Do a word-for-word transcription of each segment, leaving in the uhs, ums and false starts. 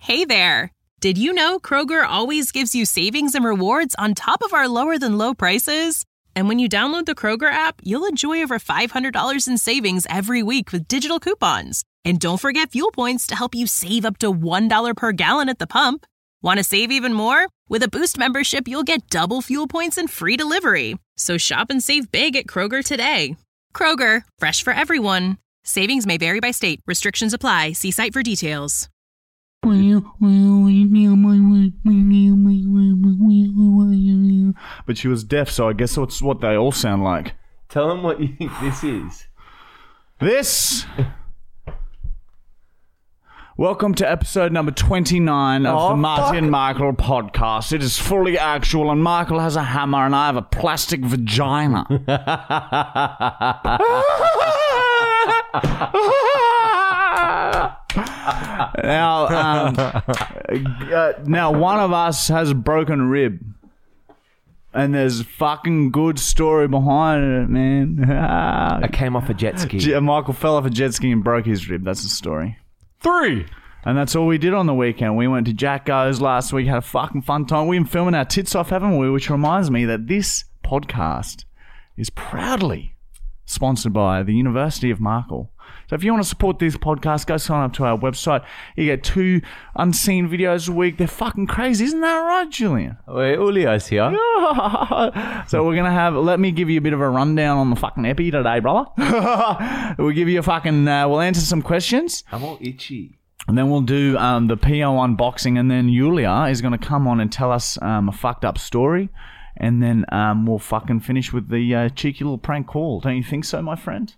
Hey there! Did you know Kroger always gives you savings and rewards on top of our lower-than-low prices? And when you download the Kroger app, you'll enjoy over five hundred dollars in savings every week with digital coupons. And don't forget fuel points to help you save up to one dollar per gallon at the pump. Want to save even more? With a Boost membership, you'll get double fuel points and free delivery. So shop and save big at Kroger today. Kroger, fresh for everyone. Savings may vary by state. Restrictions apply. See site for details. But she was deaf, so I guess that's what they all sound like. Tell them what you think this is. This... Welcome to episode number twenty-nine of oh, the Marty fuck. and Michael podcast. It is fully actual, and Michael has a hammer, and I have a plastic vagina. now, um, uh, now, one of us has a broken rib. And there's a fucking good story behind it, man. I came off a jet ski. Michael fell off a jet ski and broke his rib. That's the story. Three. And that's all we did on the weekend. We went to Jack Go's last week, had a fucking fun time. We've been filming our tits off, haven't we? Which reminds me that this podcast is proudly sponsored by the University of Markle. So if you want to support this podcast, go sign up to our website. You get two unseen videos a week. They're fucking crazy. Isn't that right, Julian? Wait, Julio's here. So we're going to have... Let me give you a bit of a rundown on the fucking epi today, brother. We'll give you a fucking... Uh, we'll answer some questions. I'm all itchy. And then we'll do um, the P O unboxing. And then Julia is going to come on and tell us um, a fucked up story. And then um, we'll fucking finish with the uh, cheeky little prank call. Don't you think so, my friend?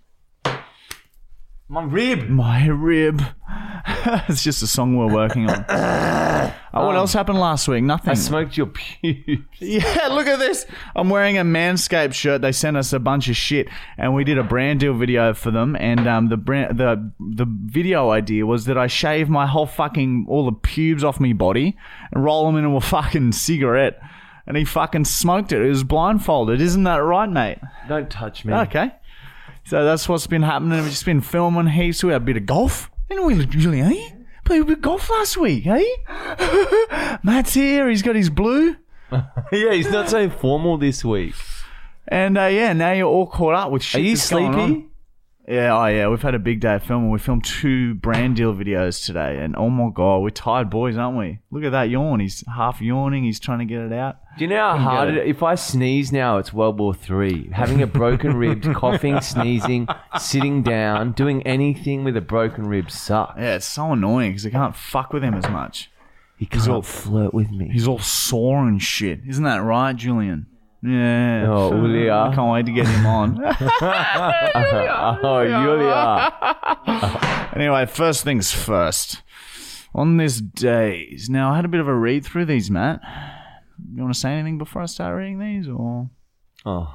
My rib. My rib. It's just a song we're working on. oh, what um, else happened last week? Nothing. I smoked your pubes. Yeah, look at this. I'm wearing a Manscaped shirt. They sent us a bunch of shit, and we did a brand deal video for them. And um, the brand, the the video idea was that I shave my whole fucking all the pubes off me body and roll them into a fucking cigarette. And he fucking smoked it. It was blindfolded. Isn't that right, mate? Don't touch me. Okay. So that's what's been happening. We've just been filming heaps. We had a bit of golf. Didn't we, Julian? Eh? Played a bit of golf last week, eh? Matt's here. He's got his blue. Yeah, he's not so formal this week. And uh, yeah, now you're all caught up with shit. Are you that's going sleepy? on. Yeah, oh yeah. We've had a big day of filming. We filmed two brand deal videos today. And oh my God, we're tired boys, aren't we? Look at that yawn. He's half yawning. He's trying to get it out. Do you know how hard it is? If I sneeze now, it's World War Three. Having a broken rib, coughing, sneezing, sitting down, doing anything with a broken rib sucks. Yeah, it's so annoying because I can't fuck with him as much. He can't all, flirt with me. He's all sore and shit. Isn't that right, Julian? Yeah. Oh, Julia. I can't wait to get him on. Oh, Julia. Anyway, first things first. On this day, now I had a bit of a read through these, Matt. You want to say anything before I start reading these, or? Oh.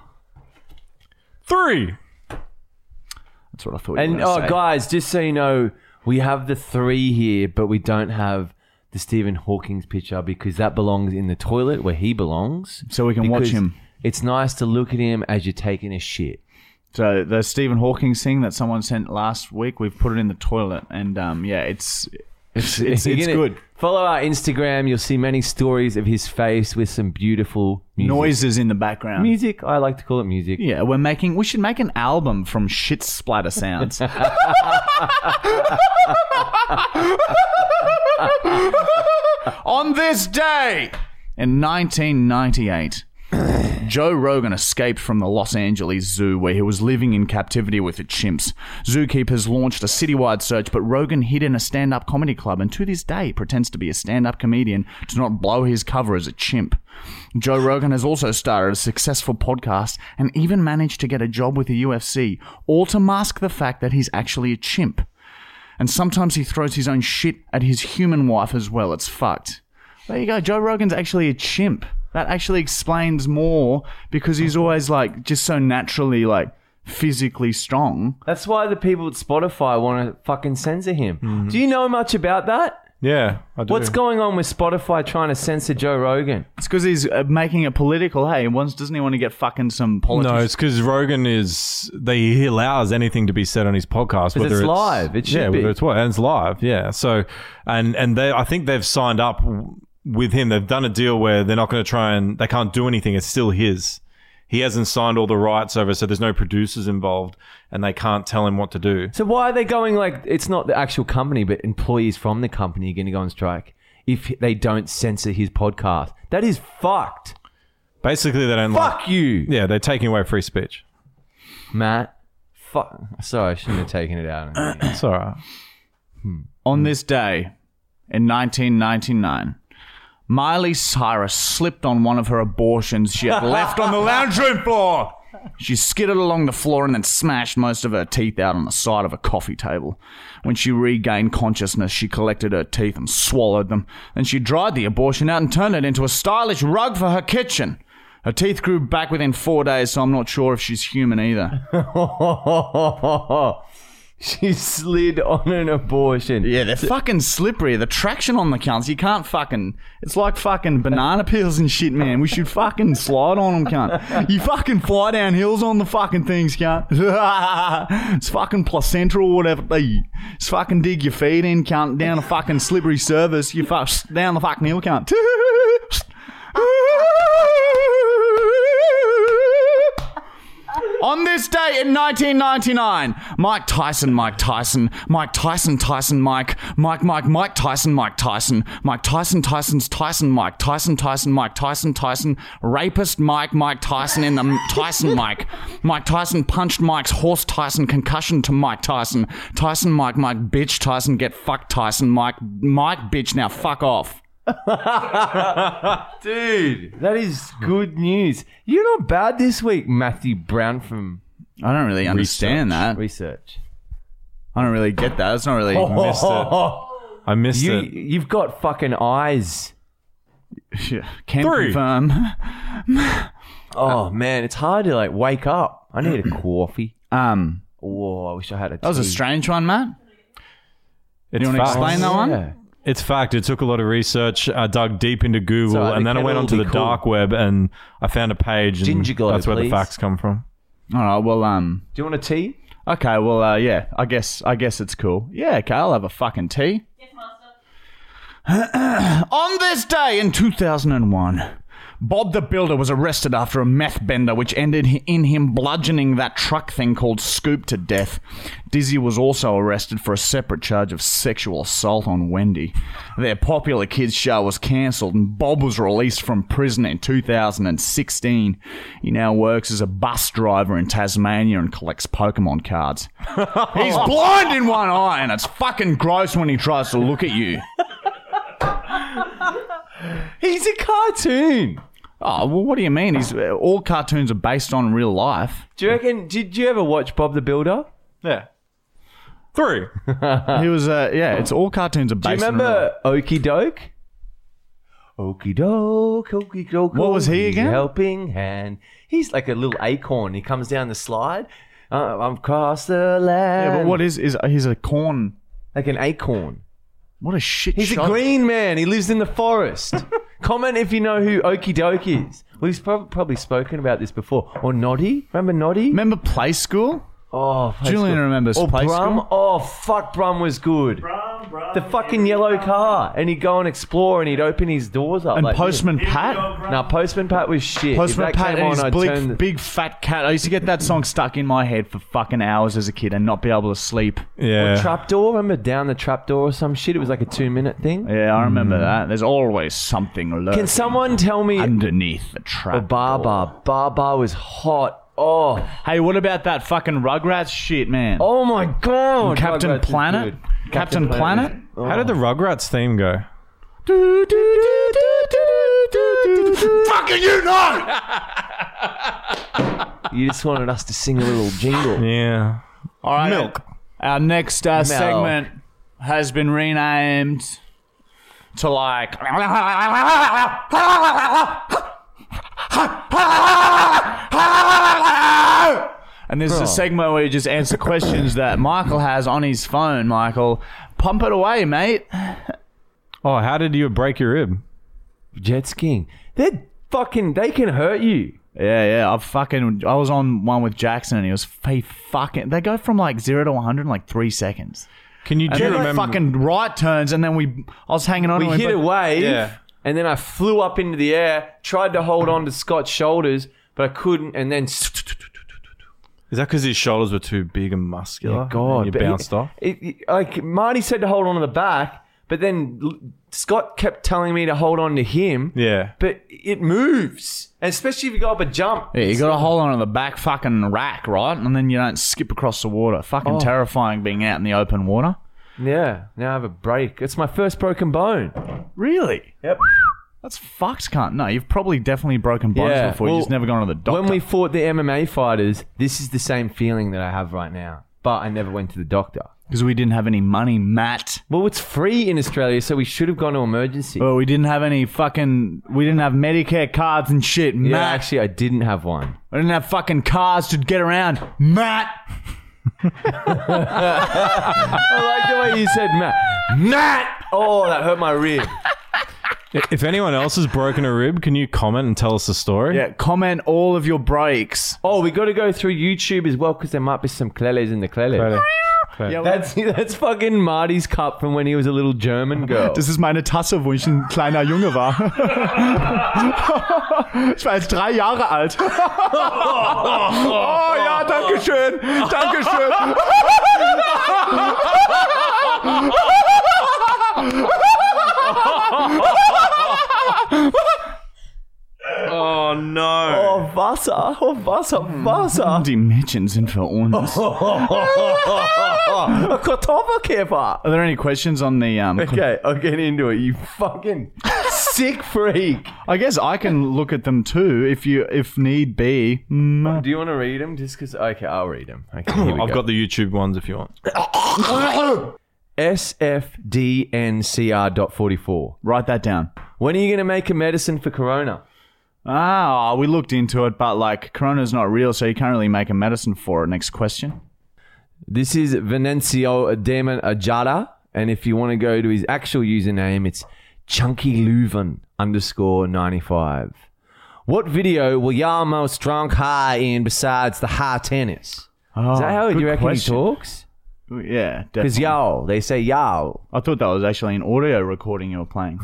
Three. That's what I thought you and, were going to oh, say. guys, just so you know, we have the three here, but we don't have the Stephen Hawking's picture because that belongs in the toilet where he belongs. So we can watch him. It's nice to look at him as you're taking a shit. So the Stephen Hawking thing that someone sent last week, we've put it in the toilet, and um, yeah, it's it's it's, it's gonna, good. Follow our Instagram. You'll see many stories of his face with some beautiful music. Noises in the background. Music. I like to call it music. Yeah, we're making. We should make an album from shit splatter sounds. On this day in nineteen ninety-eight, Joe Rogan escaped from the Los Angeles Zoo where he was living in captivity with the chimps. Zookeepers launched a citywide search, but Rogan hid in a stand-up comedy club and to this day pretends to be a stand-up comedian to not blow his cover as a chimp. Joe Rogan has also started a successful podcast and even managed to get a job with the U F C, all to mask the fact that he's actually a chimp. And sometimes he throws his own shit at his human wife as well. It's fucked. There you go. Joe Rogan's actually a chimp. That actually explains more because he's always like just so naturally like physically strong. That's why the people at Spotify want to fucking censor him. Mm-hmm. Do you know much about that? Yeah, I do. What's going on with Spotify trying to censor Joe Rogan? It's because he's uh, making it political. Hey, he wants, doesn't he want to get fucking some politics? No, it's because Rogan is they he allows anything to be said on his podcast. Whether it's live. It should yeah, be. whether it's what and it's live. Yeah. So and and they I think they've signed up with him. They've done a deal where they're not going to try and they can't do anything. It's still his. He hasn't signed all the rights over, so there's no producers involved, and they can't tell him what to do. So why are they going like it's not the actual company, but employees from the company are going to go on strike if they don't censor his podcast? That is fucked. Basically, they don't Fuck like, you, yeah, they're taking away free speech. Matt. Fuck. Sorry, I shouldn't have taken it out. It's all right. On this day in nineteen ninety-nine, Miley Cyrus slipped on one of her abortions she had left on the lounge room floor. She skidded along the floor and then smashed most of her teeth out on the side of a coffee table. When she regained consciousness, she collected her teeth and swallowed them. Then she dried the abortion out and turned it into a stylish rug for her kitchen. Her teeth grew back within four days, so I'm not sure if she's human either. She slid on an abortion. Yeah, they're fucking slippery. The traction on the cunts, you can't fucking... It's like fucking banana peels and shit, man. We should fucking slide on them, cunt. You fucking fly down hills on the fucking things, cunt. It's fucking placenta or whatever. Just fucking dig your feet in, cunt, down a fucking slippery surface. You fuck down the fucking hill, cunt. On this day in nineteen ninety-nine, Mike Tyson, Mike Tyson, Mike Tyson, Tyson, Mike, Mike, Mike, Mike Tyson, Mike Tyson, Mike Tyson, Tyson's Tyson, Mike Tyson, Tyson, Mike Tyson, Tyson, rapist Mike, Mike Tyson in the Tyson Mike. Mike Tyson punched Mike's horse Tyson, concussion to Mike Tyson. Tyson, Mike, Mike, bitch, Tyson, get fucked Tyson, Mike, Mike, bitch, now fuck off. Dude, that is good news. You're not bad this week, Matthew Brown from I don't really understand that. Research. I don't really get that. It's not really... Missed it. I missed You, it. you've got fucking eyes. Yeah, can Three. confirm. Oh, man, it's hard to, like, wake up. I need a coffee. Um, Oh, I wish I had a that was a tea. strange one, Matt. It's you want to fact. explain that one? Yeah. It's fact. It took a lot of research. I dug deep into Google, Sorry, and the then I went kettle onto will the be cool. dark web, and I found a page, and Ginger glow, that's where the please. facts come from. All right, well, um... Do you want a tea? Okay, well, uh, yeah, I guess I guess it's cool. Yeah, okay, I'll have a fucking tea. Yes, master. On this day in two thousand one, Bob the Builder was arrested after a meth bender which ended in him bludgeoning that truck thing called Scoop to death. Dizzy was also arrested for a separate charge of sexual assault on Wendy. Their popular kids show was cancelled and Bob was released from prison in two thousand sixteen. He now works as a bus driver in Tasmania and collects Pokemon cards. He's blind in one eye and it's fucking gross when he tries to look at you. He's a cartoon. Oh, well, what do you mean? He's uh, all cartoons are based on real life. Do you reckon, did you ever watch Bob the Builder? Yeah. Three. He was, uh, yeah, it's all cartoons are Do you based on real life. remember Okie Doke? Okie Doke, Okie Doke. What was he again? Helping hand. He's like a little acorn. He comes down the slide. Uh, I'm across the land. Yeah, but what is, is he's a corn. Like an acorn. What a shit He's shot. a green man. He lives in the forest. Comment if you know who Okie Doke is. We've prob- probably spoken about this before. Or Noddy. Remember Noddy? Remember Play School? Oh, Play Julian School. remembers Or Play Brum. School. Oh, fuck, Brum was good. Brum, Brum, The fucking yellow car. And he'd go and explore and he'd open his doors up. And like Postman Here we Pat? go, Brum. No, Postman Pat was shit. Postman if that Pat came and his on, I'd big, turn the- big fat cat. I used to get that song stuck in my head for fucking hours as a kid and not be able to sleep. Yeah. Trapdoor. Remember down the trapdoor or some shit? It was like a two minute thing. Yeah, I remember that. There's always something lurking Can someone tell me? underneath the Oh, trap. Baba. Baba was hot. Oh. Hey, what about that fucking Rugrats shit, man? Oh my god. Captain Rugrats is Planet? good. Captain Planet? was- How did the Rugrats theme go? Fucking you know! You just wanted us to sing a little jingle. Yeah. All right. Milk. Our next uh, Milk. segment has been renamed to like. And this is a segment where you just answer questions that Michael has on his phone. Michael, pump it away, mate. Oh, how did you break your rib? Jet skiing. They're fucking, they can hurt you. Yeah, yeah. I fucking. I was on one with Jackson, and he was he fucking. They go from like zero to one hundred in like three seconds. Can you And do you then like remember? fucking right turns, and then we. I was hanging on. We and hit a went, wave, Yeah. and then I flew up into the air, tried to hold on to Scott's shoulders, but I couldn't, and then... Is that because his shoulders were too big and muscular? Yeah, God. and you but bounced it- off. It, it- like Marty said to hold on to the back, but then L- Scott kept telling me to hold on to him. Yeah. But it moves, and especially if you go up a jump. Yeah, you got to hold on to the back fucking rack, right? And then you don't skip across the water. Fucking Oh. terrifying being out in the open water. Yeah, now I have a break. It's my first broken bone. Really? Yep. That's fucked, cunt. No, you've probably definitely broken bones Yeah, before. well, you just never gone to the doctor. When we fought the M M A fighters, this is the same feeling that I have right now. But I never went to the doctor. Because we didn't have any money, Matt. Well, it's free in Australia, so we should have gone to emergency. Well, we didn't have any fucking. We didn't have Medicare cards and shit, yeah, Matt. actually, I didn't have one. We didn't have fucking cars to get around, Matt. I like the way you said Matt. Matt! Oh, that hurt my rib. If anyone else has broken a rib, can you comment and tell us the story? Yeah, comment all of your breaks. Oh, we got to go through YouTube as well because there might be some Cleles in the Cleles. Clearly. Clearly. Ja, That's that's fucking Marty's cup from when he was a little German girl. Das ist meine Tasse, wo ich ein kleiner Junge war. Ich war jetzt drei Jahre alt. Oh ja, danke schön. Danke schön. Oh no. Oh, Wasser, oh, Wasser, Wasser. Die Mädchen sind für uns. A Kartoffelkäfer. Are there any questions on the... Um, Okay, I'll get into it. You fucking sick freak. I guess I can look at them too if you if need be. Mm. Do you want to read them? Just because... Okay, I'll read them. Okay, here we I've go. got the YouTube ones if you want. S F D N C R dot forty-four. Write that down. When are you going to make a medicine for corona? Ah, we looked into it, but like Corona's not real, so you can't really make a medicine for it. Next question. This is Venancio Damon Ajada, and if you want to go to his actual username, it's Chunky Leuven underscore ninety-five. What video will y'all most drunk high in besides the high tennis? Oh, Is that how good you reckon question. he talks? Yeah, Because definitely. y'all, they say y'all. I thought that was actually an audio recording you were playing.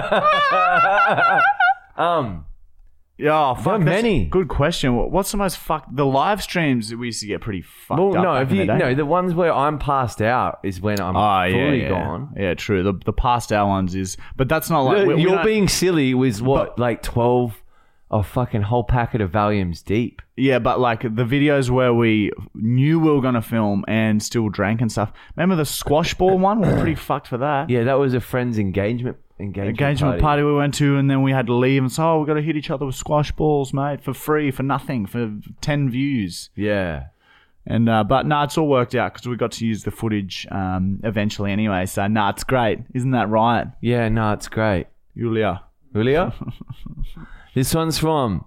Um, Yeah, fuck, There are that's many. a good question. What- What's the most fucked? The live streams we used to get pretty fucked well, up. no, back if in you the day. no, the ones where I'm passed out is when I'm Oh, yeah, fully yeah. gone. Yeah, true. The the past hour ones is, but that's not like The- we- we You're don't- being silly with what, But- like twelve, a fucking whole packet of Valiums deep. Yeah, but like the videos where we knew we were gonna film and still drank and stuff. Remember the squash ball one? We were pretty fucked for that. Yeah, that was a friend's engagement engagement, Engagement party. party we went to, and then we had to leave and say, "Oh, we got to hit each other with squash balls, mate, for free, for nothing, for ten views." Yeah. And uh, but no, it's all worked out because we got to use the footage um, eventually anyway. So no, nah, it's great, isn't that right, Yeah, no, it's great. Julia? Julia? This one's from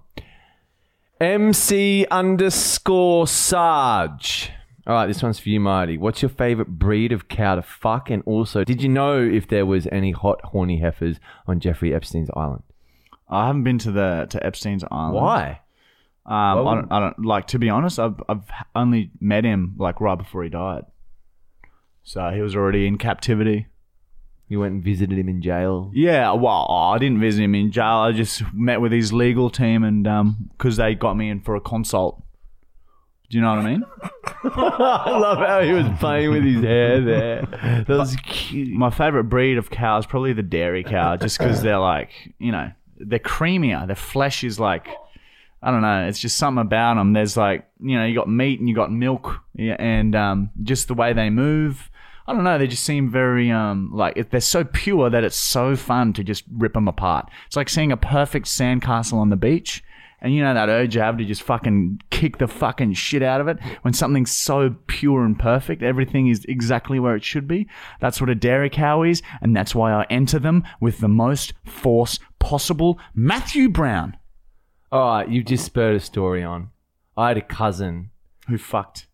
M C underscore Sarge. All right, this one's for you, Marty. What's your favorite breed of cow to fuck? And also, did you know if there was any hot, horny heifers on Jeffrey Epstein's island? I haven't been to the to Epstein's island. Why? Um, Well- I don't. I don't like to be honest. I've I've only met him like right before he died. So he was already in captivity. You went and visited him in jail? Yeah, well, I didn't visit him in jail. I just met with his legal team, and um, because they got me in for a consult. Do you know what I mean? I love how he was playing with his hair there. That was cute. My favorite breed of cow is probably the dairy cow, just because they're like, you know, they're creamier. Their flesh is like, I don't know. It's just something about them. There's like, you know, you got meat and you got milk, yeah, and um, just the way they move. I don't know. They just seem very um like they're so pure that it's so fun to just rip them apart. It's like seeing a perfect sandcastle on the beach. And you know that urge you have to just fucking kick the fucking shit out of it when something's so pure and perfect. Everything is exactly where it should be. That's what a dairy cow is, and that's why I enter them with the most force possible. Matthew Brown. All right, you just spurred a story on. I had a cousin. Who fucked?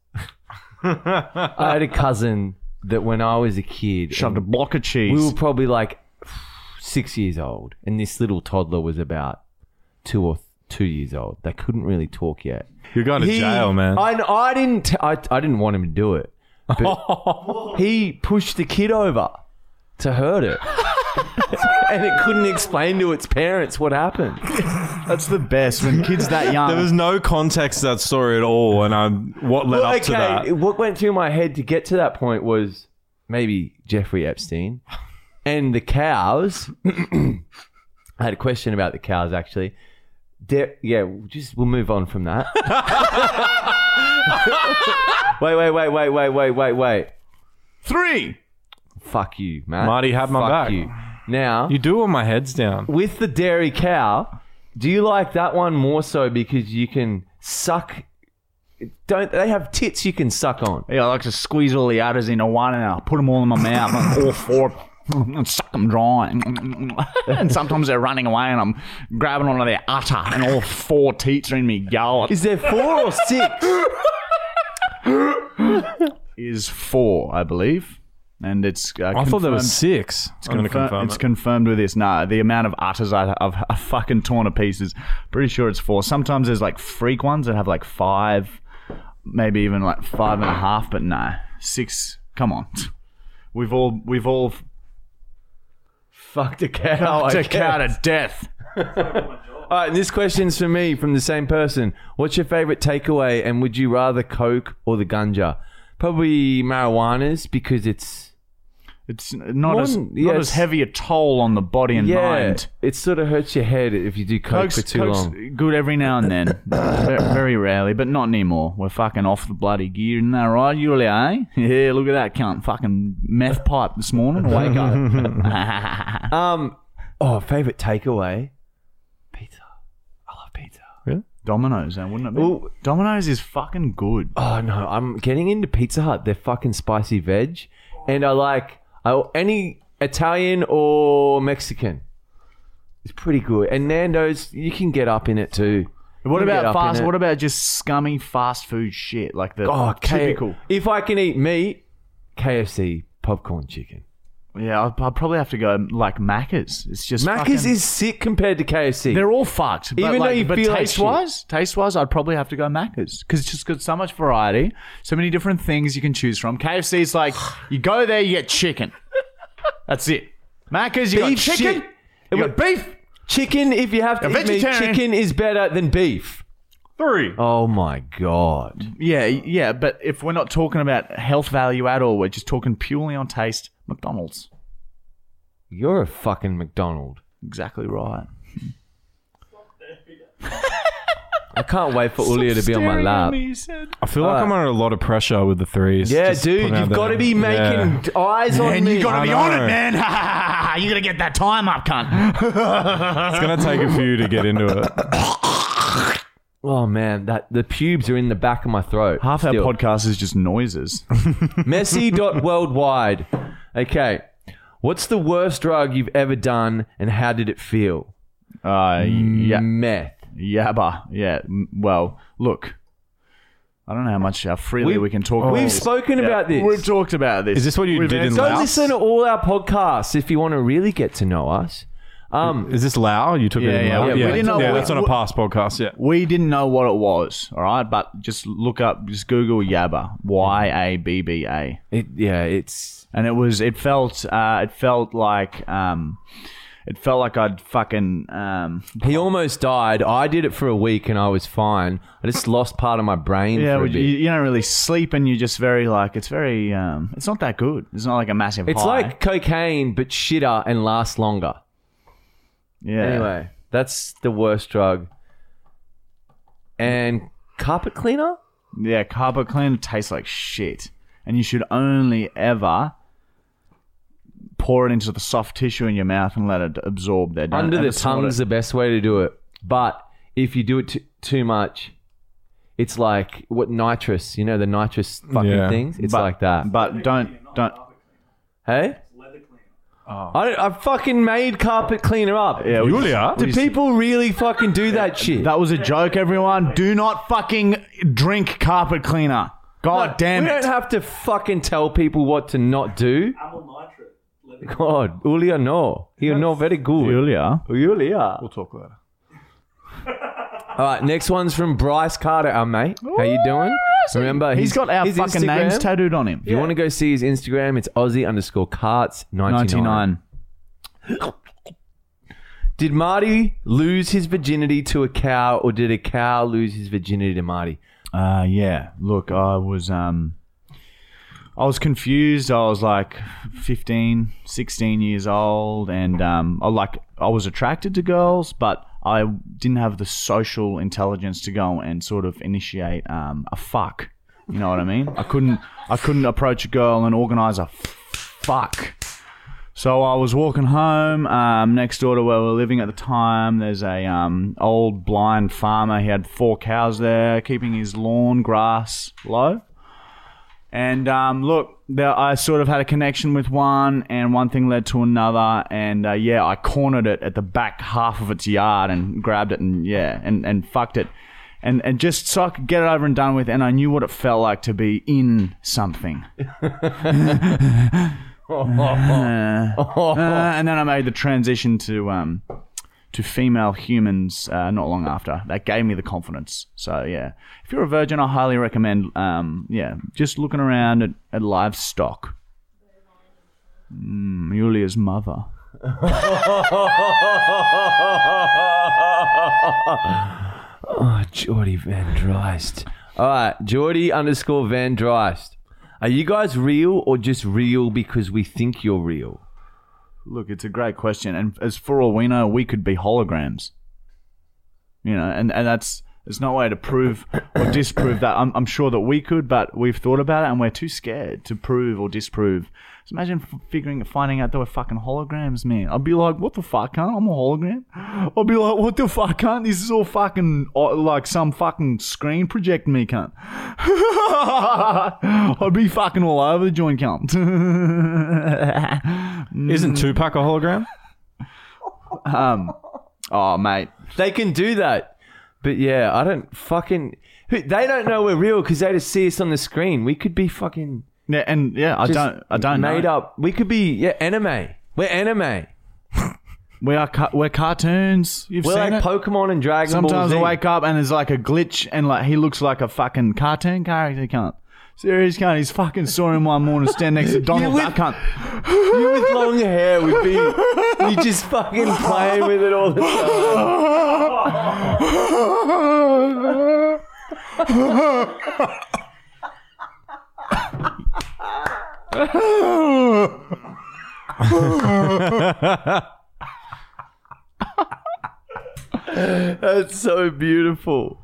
I had a cousin that when I was a kid, Shoved a block of cheese. we were probably like six years old, and this little toddler was about two or th- two years old. They couldn't really talk yet. You're going to He- jail, man. I, I didn't. T- I, I didn't want him to do it. But he pushed the kid over to hurt it, and it couldn't explain to its parents what happened. That's the best when kids that young. There was no context to that story at all, and I what led Well, up to that. what went through my head to get to that point was maybe Jeffrey Epstein and the cows. I had a question about the cows actually. De- yeah, we'll just we'll move on from that. wait, wait, wait, wait, wait, wait, wait, wait. Three. Fuck you, man. Marty had my Fuck back. you. Now, You do when my head's down. with the dairy cow, do you like that one more so because you can suck? Don't they have tits you can suck on? Yeah, I like to squeeze all the udders into one and I'll put them all in my mouth, like all four, and suck them dry. And sometimes they're running away and I'm grabbing onto their udder and all four teats are in me gullet. Is there four or six? Is four, I believe. And it's uh, I thought there was confirmed- six. It's, I'm going to confirm- confirm it's it. confirmed with this. Nah, the amount of udders I- I've, I've fucking torn to pieces. Pretty sure it's four. Sometimes there's like freak ones that have like five, maybe even like five and a half. But nah, six. Come on, we've all we've all Fucked a cow. I to guess. cow to death. All right, and this question's for me from the same person. What's your favorite takeaway, and would you rather Coke or the ganja? Probably marijuana's because it's It's not More as than- not yeah, as it's- heavy a toll on the body and yeah, mind. it sort of hurts your head if you do Coke Coke's, for too Coke's long. good every now and then, very, very rarely, but not anymore. We're fucking off the bloody gear, isn't that right, Julia? Eh? Yeah, look at that cunt, fucking meth pipe this morning. Wake up. Um, oh, favorite takeaway, pizza. I love pizza. Domino's, then, wouldn't it be? Ooh. Domino's is fucking good. Oh no, I'm getting into Pizza Hut. They're fucking spicy veg, and I like I, any Italian or Mexican. It's pretty good. And Nando's, you can get up in it too. What You can get about up fast? in it. What about just scummy fast food shit like the Oh, K- typical? If I can eat meat, K F C popcorn chicken. Yeah, I'd, I'd probably have to go like Macca's. It's just Macca's fucking- is sick compared to K F C. They're all fucked. But Even though like, you but feel like taste wise, taste wise, I'd probably have to go Macca's because it's just got so much variety, so many different things you can choose from. K F C is like you go there, you get chicken. That's it. Macca's, you got Beef chicken, shit. you got beef. Chicken, if you have to A eat meat, vegetarian. chicken is better than beef. Three. Oh my god. Yeah, yeah, but if we're not talking about health value at all, we're just talking purely on taste. McDonald's. You're a fucking McDonald. Exactly right. I can't wait for Ulia to be on my lap. I feel like Uh, I'm under a lot of pressure with the threes. Yeah, Just dude, putting out you've got to there. be making Yeah. eyes on And me. you got to I be on know. it, man. You got to get that time up, cunt. It's going to take a few to get into it. Oh man, that the pubes are in the back of my throat. Half our Still. podcast is just noises. Messi.worldwide. Okay. What's the worst drug you've ever done and how did it feel? Uh, yeah, Meth. yabba. Yeah. m- Well, look, I don't know how much how freely we, We- can talk. about We've this. spoken about this. We've talked about this. Is this what you We've did in answered- Go Laos? listen to all our podcasts if you want to really get to know us. Um, Is this Lao? You took Yeah, it in yeah, Lao? we didn't know yeah what- that's on a past podcast, yeah. We didn't know what it was, all right? But just look up, just Google Yabba, Y A B B A, it, yeah, it's and it was. It felt. Uh, it felt like. Um, it felt like I'd fucking. Um, he almost died. I did it for a week and I was fine. I just lost part of my brain yeah, for a you, bit. you don't really sleep, and you're just very like. It's very. Um, it's not that good. It's not like a massive. It's high. like cocaine but shitter and lasts longer. Yeah. Anyway, that's the worst drug. And carpet cleaner? Yeah, carpet cleaner tastes like shit, and you should only ever pour it into the soft tissue in your mouth and let it absorb there. Don't Under ever the snort tongue's it. the best way to do it. But if you do it t- too much, it's like what nitrous, you know, the nitrous fucking Yeah. things? It's But- like that. But don't don't. Hey? I, I fucking made carpet cleaner up. Yeah, we- Julia? Do people really fucking do that shit? That was a joke, everyone. Do not fucking drink carpet cleaner. God damn we it. don't have to fucking tell people what to not do. Amyl nitrate, lead God, Julia, no. You're not very good. Julia. Julia. We'll talk later. All right, next one's from Bryce Carter, our mate. How you doing? Remember, He's his- got our his fucking Instagram- names tattooed on him. If you want to go see his Instagram, it's Aussie underscore carts ninety-nine. ninety-nine. Did Marty lose his virginity to a cow, or did a cow lose his virginity to Marty? Uh, yeah. Look, I was um, I was confused. I was like fifteen, sixteen years old, and um, I like I was attracted to girls, but I didn't have the social intelligence to go and sort of initiate um, a fuck. You know what I mean? I couldn't I couldn't approach a girl and organize a fuck. So I was walking home um, next door to where we were living at the time. There's a um, old blind farmer. He had four cows there, keeping his lawn grass low. And um, look, there, I sort of had a connection with one, and one thing led to another. And uh, yeah, I cornered it at the back half of its yard and grabbed it and yeah, and, and fucked it. And and just so I could get it over and done with. And I knew what it felt like to be in something. Uh, uh, and then I made the transition to um, to female humans uh, not long after. That gave me the confidence. So yeah, if you're a virgin, I highly recommend um, yeah, just looking around at, at livestock. Mm, Julia's mother. Oh, Geordie Van Dreist. All right, Geordie underscore Van Dreist. Are you guys real or just real because we think you're real? Look, it's a great question, and as for all we know, we could be holograms. You know, and, and that's there's no way to prove or disprove that. I'm, I'm sure that we could, but we've thought about it, and we're too scared to prove or disprove. So imagine f- figuring, finding out they were fucking holograms, man. I'd be like, what the fuck, cunt? I'm a hologram. I'd be like, what the fuck, cunt? This is all fucking uh, like some fucking screen projecting me, cunt. I'd be fucking all over the joint, cunt. Isn't Tupac a hologram? um, oh, mate. They can do that. But yeah, I don't fucking... They don't know we're real because they just see us on the screen. We could be fucking... Yeah, and yeah, I just don't, I don't made know. up. We could be, yeah, anime. We're anime. We are, ca- we're cartoons. You've We're seen like it. Pokemon and Dragon Sometimes Ball I Z. wake up and there's like a glitch, and like he looks like a fucking cartoon character. Can't. Serious cunt. He's fucking saw him one morning stand next to Donald with- Duck cunt. You with long hair would be... You just fucking playing with it all the time. That's so beautiful.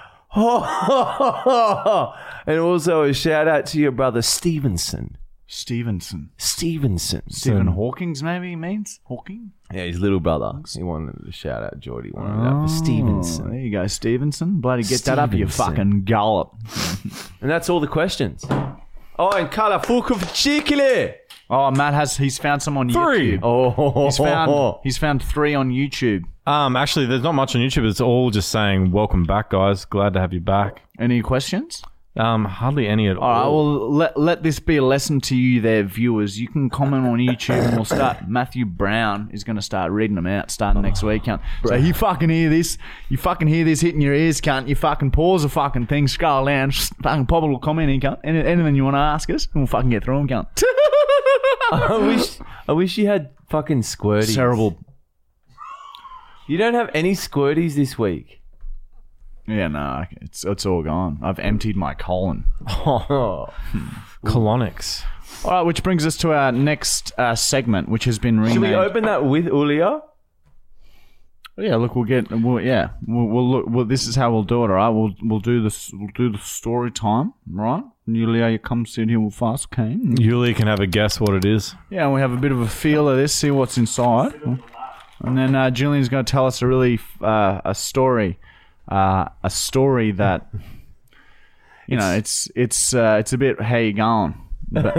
And also a shout out to your brother Stevenson. Stevenson. Stevenson. Stephen Hawking's maybe he means? Hawking? Yeah, his little brother. He wanted to shout out Geordie. Wanted that for Oh, Stevenson. there you go, Stevenson. Bloody get that up, you Stevenson. fucking gallop. And that's all the questions. Oh, and Carla Fuku for Chikile. Oh, Matt has, he's found some on Three. YouTube. Oh, He's found, he's found three on YouTube. Um, actually, there's not much on YouTube. It's all just saying, welcome back, guys. Glad to have you back. Any questions? Um, hardly any at all. All right, well, let, let this be a lesson to you there, viewers. You can comment on YouTube and we'll start. Matthew Brown is going to start reading them out starting next week, cunt. So you fucking hear this. You fucking hear this hitting your ears, cunt. You fucking pause the fucking thing, scroll down, fucking pop a little comment in, cunt. Any- Anything you want to ask us, and we'll fucking get through them, cunt. I wish I wish you had fucking squirties. Terrible. You don't have any squirties this week. Yeah, no, it's it's all gone. I've emptied my colon. Oh. Colonics. All right, which brings us to our next uh, segment, which has been renamed. Should we open that with Ulia? Yeah, look, we'll get. We'll, yeah, we'll, we'll look. Well, this is how we'll do it. All right, we'll we'll do this. We'll do the story time. Right, Yulia, you come sit here with us, okay? Yuli can have a guess what it is. Yeah, and we have a bit of a feel of this, see what's inside, and then uh, Julian's going to tell us a really uh, a story, uh, a story that you know it's it's uh, it's a bit how you going. But,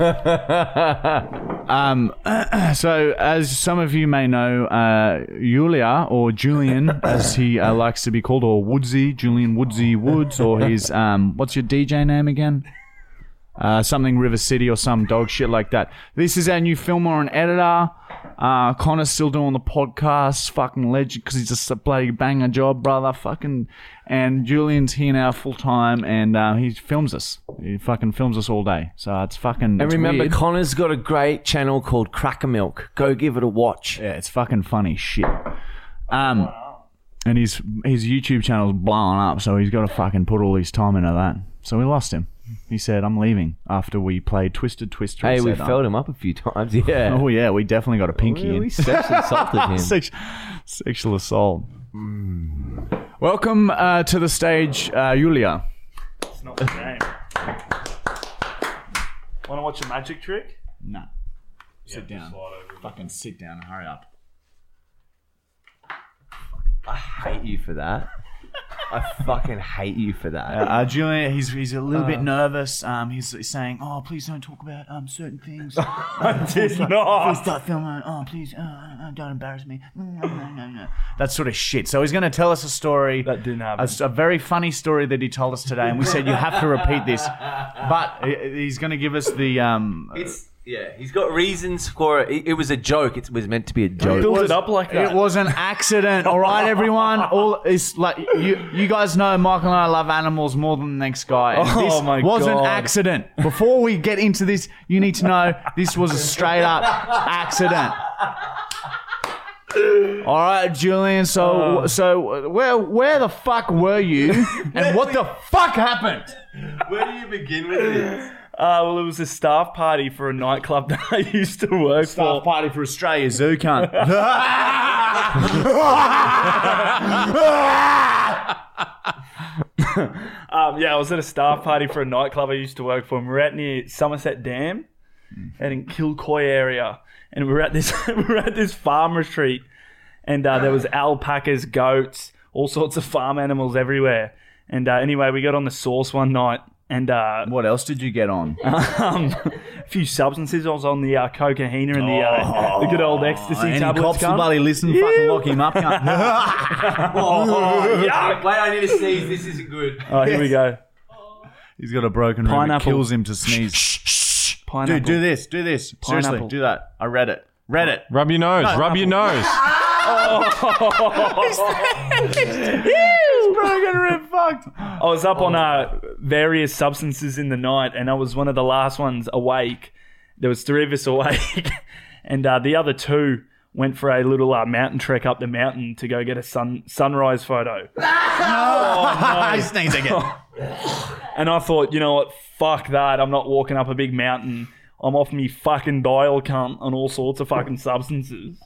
um, so, as some of you may know, uh, Yulia, or Julian, as he uh, likes to be called, or Woodsy, Julian Woodsy Woods, or his, um, what's your D J name again? Uh, something River City or some dog shit like that. This is our new filmer and editor. Uh, Connor's still doing the podcast. Fucking legend, because he's just a bloody banger job, brother. Fucking. And Julian's here now full time, and uh, he films us. He fucking films us all day. So it's fucking. And it's remember, weird. Connor's got a great channel called Cracker Milk. Go give it a watch. Yeah, it's fucking funny shit. Um, and his his YouTube channel's blowing up, so he's got to fucking put all his time into that. So we lost him. He said, "I'm leaving," after we played Twisted Twister. Hey, we said, felled him up a few times. Yeah. Oh yeah, we definitely got a pinky we, in. we sexually assaulted him. Sex- sexual assault. Mm. Welcome uh, to the stage, uh, Yulia. It's not the game. Want to watch a magic trick? No. Sit down. Fucking sit down and hurry up. I hate you for that. I fucking hate you for that. Uh, uh, Julian, he's he's a little uh, bit nervous. Um, he's, he's saying, "Oh, please don't talk about um certain things." I did not. Please start filming. Oh, please, uh, uh, don't embarrass me. That sort of shit. So he's going to tell us a story. That didn't happen. A, a very funny story that he told us today, and we said you have to repeat this. But he's going to give us the um. It's yeah. He's got reasons for it. It, it was a joke. It was meant to be a joke. Build it up like that. It was an accident. All right, everyone. All it's like you. You guys know Michael and I love animals more than the next guy. And oh this my was God. an accident. Before we get into this, you need to know this was a straight up accident. All right, Julian. So, uh, so where where the fuck were you, and what the fuck happened? Where do you begin with this? Uh, well, it was a staff party for a nightclub that I used to work Staff for. party for Australia, Zoo cunt. um, yeah, I was at a staff party for a nightclub I used to work for. And we were out near Somerset Dam and in Kilcoy area. And we were at this we were at this farm retreat. And uh, there was alpacas, goats, all sorts of farm animals everywhere. And uh, anyway, we got on the sauce one night. And uh, What else did you get on? um, a few substances. I was on the uh, cocaine and the uh, the good old ecstasy Any tablets. cops will cunt. bloody listen, fucking lock him up. cunt. oh, yeah. Wait, I need to sneeze. This isn't good. Oh, here we go. He's got a broken rib. It Pineapple. kills him to sneeze. Pineapple. Dude, do this. Do this. Seriously, Pineapple. do that. I read it. Read it. Rub your nose. Rub your nose. His broken rib fucked. I was up on uh, various substances in the night, and I was one of the last ones awake. There was three of us awake, and uh, the other two went for a little uh, mountain trek up the mountain to go get a sun sunrise photo. I sneeze again. And I thought, you know what? Fuck that. I'm not walking up a big mountain. I'm off me fucking dial cunt on all sorts of fucking substances.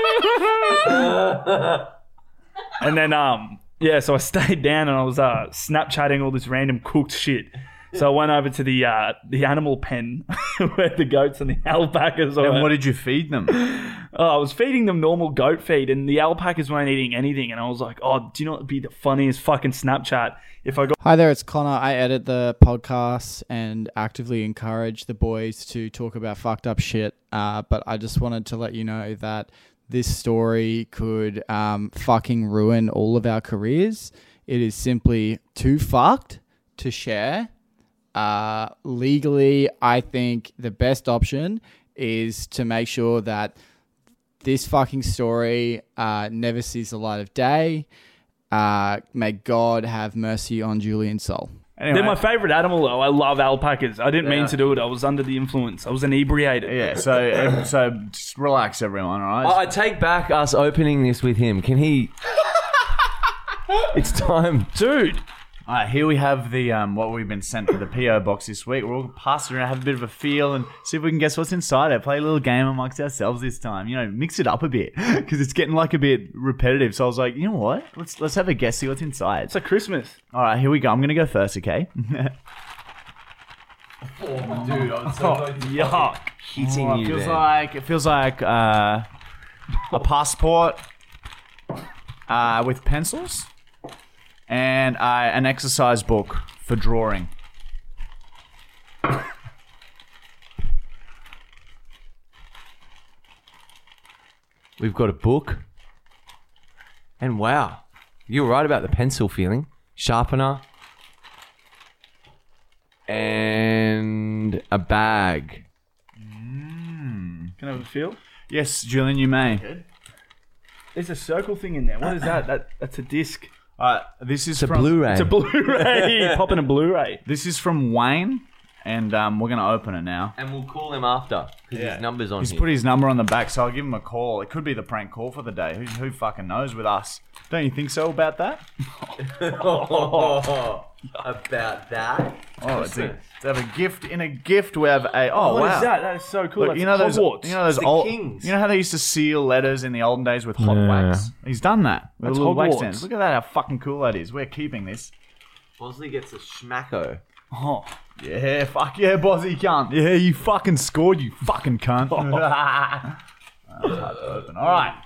And then, um, yeah, so I stayed down and I was uh, Snapchatting all this random cooked shit. So I went over to the uh, the animal pen where the goats and the alpacas were. And what did you feed them? Oh, I was feeding them normal goat feed, and the alpacas weren't eating anything. And I was like, oh, do you know what would be the funniest fucking Snapchat if I got... Hi there, it's Connor. I edit the podcast and actively encourage the boys to talk about fucked up shit. Uh, but I just wanted to let you know that this story could um, fucking ruin all of our careers. It is simply too fucked to share. Uh, legally, I think the best option is to make sure that this fucking story uh, never sees the light of day. Uh, may God have mercy on Julian's soul. Anyway, They're my favourite animal, though. I love alpacas. I didn't mean to do it. I was under the influence. I was inebriated. yeah, so um, so just relax, everyone, all right? I take back us opening this with him. Can he... It's time. Dude. All right, here we have the um, what we've been sent to the P O box this week. We're all passing around, have a bit of a feel, and see if we can guess what's inside it. Play a little game amongst ourselves this time. You know, mix it up a bit because it's getting like a bit repetitive. So I was like, you know what? Let's let's have a guess, see what's inside. It's like Christmas. All right, here we go. I'm gonna go first, okay? Oh, dude, I was Oh, yuck. hitting Oh, you it feels there. like it feels like uh, a passport uh, with pencils and uh, an exercise book for drawing. We've got a book. And wow, you were right about the pencil feeling. Sharpener. And a bag. Can I have a feel? Yes, Julian, you may. There's a circle thing in there. What is that? That That's a disc. Uh, this is It's a from Blu-ray. It's a Blu-ray. Popping a Blu-ray. This is from Wayne, and um, we're gonna open it now. And we'll call him after because Yeah. his number's on He's here. put his number on the back, so I'll give him a call. It could be the prank call for the day. Who, who fucking knows with us? Don't you think so about that? About that. Oh, it's a, to have a gift in a gift. We have a oh What wow. is that? That is so cool. Look, That's you know those, Hogwarts. you know those the old, Kings. you know how they used to seal letters in the olden days with hot Yeah. wax. He's done that with That's a little wax Hogwarts. stands. Look at that, how fucking cool that is. We're keeping this. Bosley gets a schmacko. Oh yeah, fuck yeah, Bozzy cunt. Yeah, you fucking scored, you fucking cunt. That's hard to open. All right.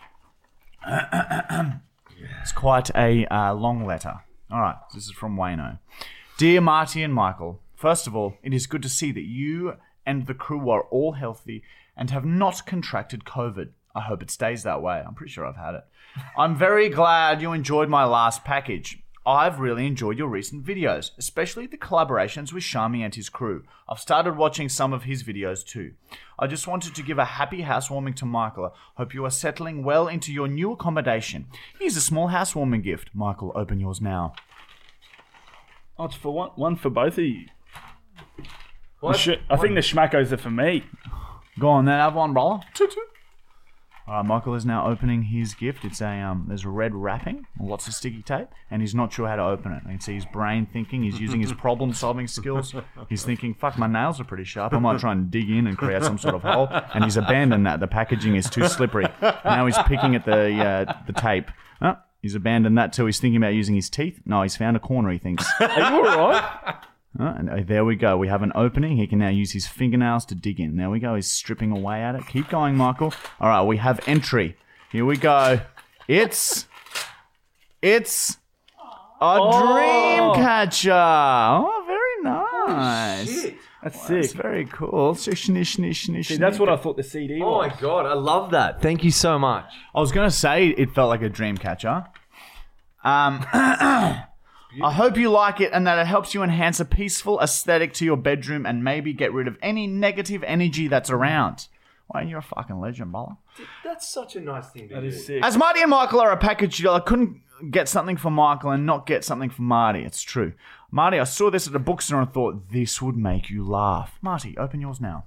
It's quite a uh, long letter. All right, this is from Wayno. Dear Marty and Michael, first of all, it is good to see that you and the crew are all healthy and have not contracted COVID. I hope it stays that way. I'm pretty sure I've had it. I'm very glad you enjoyed my last package. I've really enjoyed your recent videos, especially the collaborations with Shami and his crew. I've started watching some of his videos too. I just wanted to give a happy housewarming to Michael. Hope you are settling well into your new accommodation. Here's a small housewarming gift. Michael, open yours now. Oh, it's for one, one for both of you. What? The sh- I think the schmackos are for me. Go on then, have one, brother. All right, Michael is now opening his gift. It's a um, there's red wrapping, lots of sticky tape, and he's not sure how to open it. You can see his brain thinking. He's using his problem-solving skills. He's thinking, "Fuck, my nails are pretty sharp. I might try and dig in and create some sort of hole." And he's abandoned that. The packaging is too slippery. Now he's picking at the uh, the tape. Oh, he's abandoned that too. He's thinking about using his teeth. No, he's found a corner. He thinks. Are you all right? Oh, and uh, there we go. We have an opening. He can now use his fingernails to dig in. There we go. He's stripping away at it. Keep going, Michael. All right, we have entry. Here we go. It's it's a dream catcher. Oh, very nice. Shit. That's That's sick. very cool. So shnish, shnish, shnish, See, that's shnish. what I thought the C D Oh was. my god, I love that. Thank you so much. I was going to say it felt like a dream catcher. Um, I hope you like it and that it helps you enhance a peaceful aesthetic to your bedroom and maybe get rid of any negative energy that's around. Well, you're a fucking legend, brother. That's such a nice thing to That do. is sick. As Marty and Michael are a package deal, I couldn't get something for Michael and not get something for Marty. It's true. Marty, I saw this at a bookstore and thought this would make you laugh. Marty, open yours now.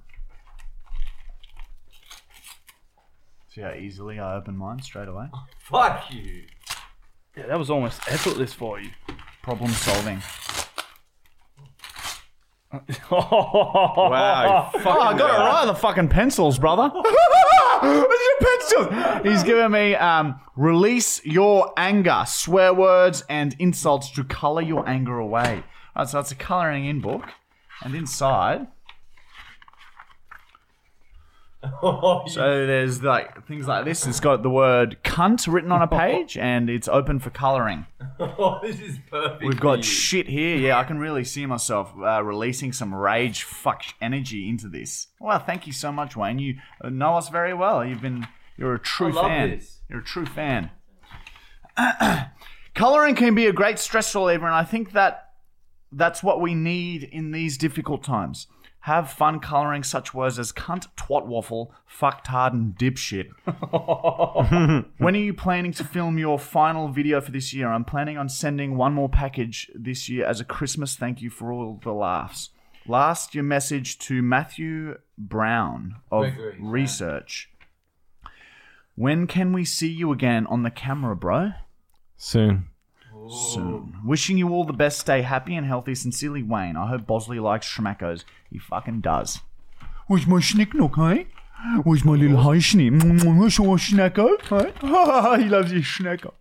See how easily I open mine straight away? Fuck you. Yeah, that was almost effortless for you. Problem solving. Wow. Oh, I got it right. The fucking pencils, brother. Where's your pencils? He's giving me um, release your anger, swear words and insults to color your anger away. All right, so it's a coloring in book, and inside. So there's like things like this. It's got the word cunt written on a page, and it's open for coloring. Oh, this is perfect. We've for got you. shit here. Yeah, I can really see myself uh, releasing some rage fuck energy into this. Well, thank you so much, Wayne. You know us very well. You've been, you're a true I love fan. this. You're a true fan. Coloring can be a great stress reliever, and I think that that's what we need in these difficult times. Have fun colouring such words as cunt, twat waffle, fucktard, and dipshit. When are you planning to film your final video for this year? I'm planning on sending one more package this year as a Christmas thank you for all the laughs. Last, your message to Matthew Brown of Gregory, yeah. Research. When can we see you again on the camera, bro? Soon. Soon. Wishing you all the best. Stay happy and healthy. Sincerely, Wayne. I hope Bosley likes schmackos. He fucking does. Where's my schnicknock, hey? Where's my little high schnick? Where's your schnacko? Hey? He loves his schnacker.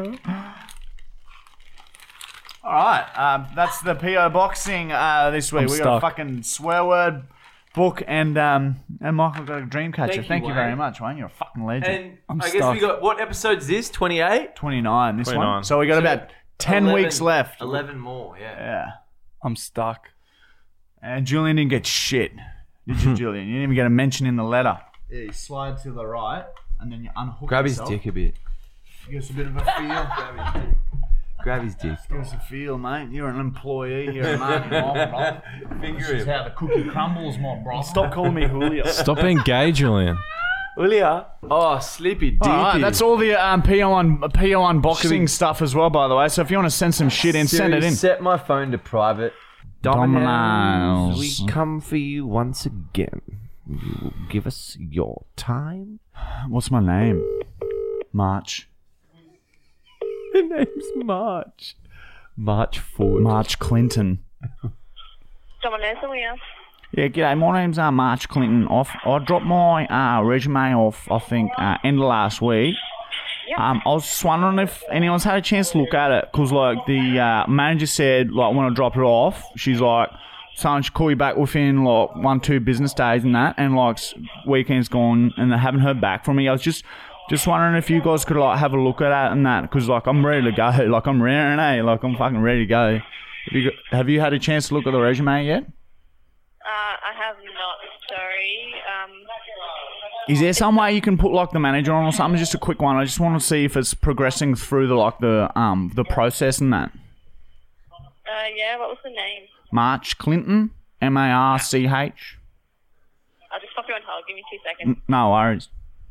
Alright, um, that's the P O Boxing uh, this week. I'm We got a stuck. fucking swear word book and um, and Michael got a dream catcher. Thank you, Thank you very Wayne. much, Wayne. You're a fucking legend. And I'm I guess stuck. we got, what episode is this? twenty-eight? twenty-nine, this one. twenty-nine. So we got about ten eleven weeks left. eleven more, yeah. Yeah. I'm stuck. And Julian didn't get shit. Did you, Julian? You didn't even get a mention in the letter. Yeah, you slide to the right, and then you unhook Grab his yourself. dick a bit. Gives a bit of a feel. Grab his dick. Give us a feel, mate. You're an employee here at Martin Bro. Finger him. how the cookie crumbles, my bro. Stop calling me Julio. Stop being gay, Julian. Julia. Oh, sleepy deepy. All right, that's all the um, P O one P O unboxing stuff as well, by the way. So if you want to send some shit in, send it Siri, in. Set my phone to private. Dominoes. Dominoes, we come for you once again. You will give us your time. What's my name? March. The name's March. March Ford. March Clinton. Dominoes, Julia. Yeah, g'day. My name's uh, March Clinton. Off. I dropped my uh, resume off, I think, uh, end of last week. Yep. Um, I was just wondering if anyone's had a chance to look at it, because like the uh, manager said, like when I dropped it off, she's like, someone should call you back within like one, two business days and that, and like s- weekend's gone and they haven't heard back from me. I was just just wondering if you guys could like have a look at it and that, because like I'm ready to go, like I'm raring, eh? Like I'm fucking ready to go. Have you, got- have you had a chance to look at the resume yet? Uh, I have not, sorry. Um, Is there some way you can put like the manager on or something? Just a quick one. I just want to see if it's progressing through the like the um the process and that. uh, yeah, what was the name? March Clinton, M A R C H. I'll just pop you on hold. Give me two seconds. No worries.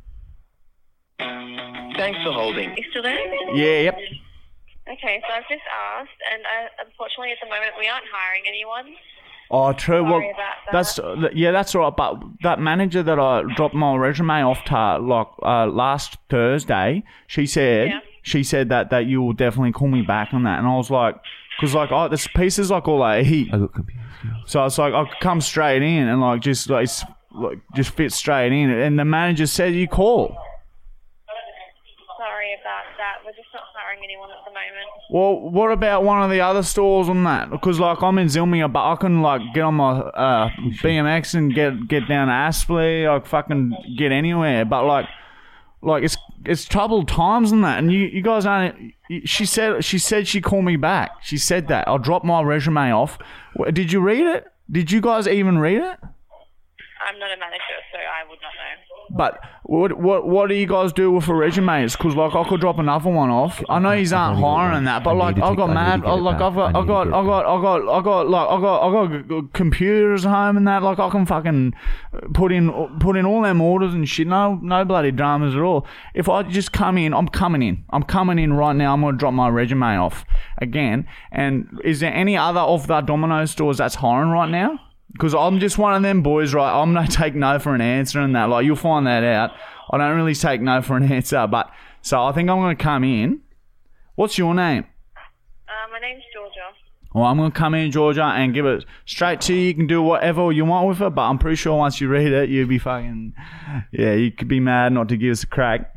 Thanks for holding. You still there? Yeah, yep. Okay, so I've just asked, and I, unfortunately at the moment we aren't hiring anyone. Oh, true. Well, Sorry about that. that's uh, yeah, that's all right. But that manager that I dropped my resume off to like uh, last Thursday, she said Yeah. she said that that you will definitely call me back on that, and I was like, because like oh, this piece is like all I eat. I got confused. So it's like I could come straight in and like just like, s- like just fit straight in, and the manager said you call. Sorry about that. We're just not hiring anyone at the moment. Well, what about one of the other stores on that? Because like I'm in Zilmia, but I can like get on my uh, B M X and get get down to Aspley. I fucking get anywhere. But like, like it's it's troubled times and that. And you, you guys aren't. She said she said she called me back. She said that I'll drop my resume off. Wh- Did you read it? Did you guys even read it? I'm not a manager, so I would not know. But what what what do you guys do with a resume? It's because like I could drop another one off. I know you aren't hiring that, but I like need to I've got take- I need mad. to get it Like back. I've got I I've need to got get it I've got I've got I've got like I've got I've got g- g- computers home and that. Like I can fucking put in put in all them orders and shit. No no bloody dramas at all. If I just come in, I'm coming in. I'm coming in right now. I'm gonna drop my resume off again. And is there any other of the Domino's stores that's hiring right now? Because I'm just one of them boys, right? I'm going to take no for an answer and that. Like, you'll find that out. I don't really take no for an answer. But, so I think I'm going to come in. What's your name? Uh, my name's Georgia. Well, I'm going to come in, Georgia, and give it straight to you. You can do whatever you want with it. But I'm pretty sure once you read it, you'll be fucking... Yeah, you could be mad not to give us a crack.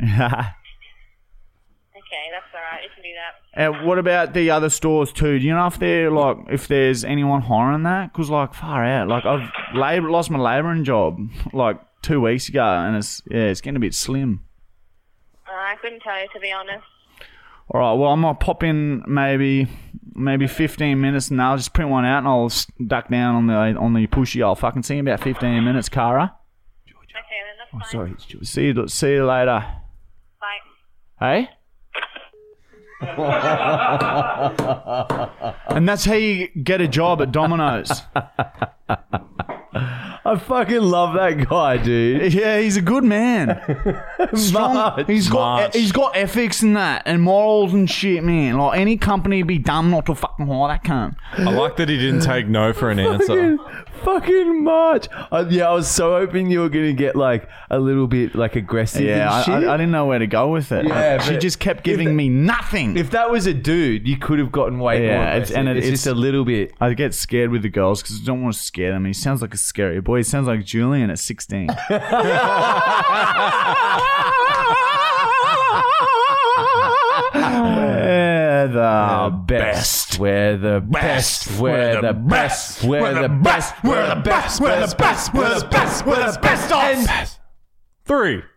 Okay, that's all right. You can do that. And what about the other stores too? Do you know if they're like if there's anyone hiring that? Because like far out, like I've labor lost my labouring job like two weeks ago, and it's yeah, it's getting a bit slim. Uh, I couldn't tell you, to be honest. All right, well I'm gonna pop in maybe maybe fifteen minutes, and I'll just print one out, and I'll s- duck down on the on the pushy. I'll fucking see you in about fifteen minutes, Cara. Okay, then that's Oh, fine. sorry, it's George. See you see you later. Bye. Hey. And that's how you get a job at Domino's. I fucking love that guy, dude. Yeah, he's a good man. Strong. March. He's got March. he's got ethics and that, and morals and shit, man. Like any company would be dumb not to fucking hire that cunt. I like that he didn't take no for an answer. Fucking, fucking March. I, yeah, I was so hoping you were going to get like a little bit like aggressive Yeah, and I, shit. I, I didn't know where to go with it. Yeah, she but just kept if giving that- me nothing. If that was a dude, you could have gotten way Yeah, more it's- aggressive. and it- it's, it's- just a little bit. I get scared with the girls because I don't want to scare them. He sounds like a scary boy. He sounds like Julian at sixteen. We're the best. We're the best. We're the best. We're the best. We're the best. We're the best. We're the best. We're the best. Three,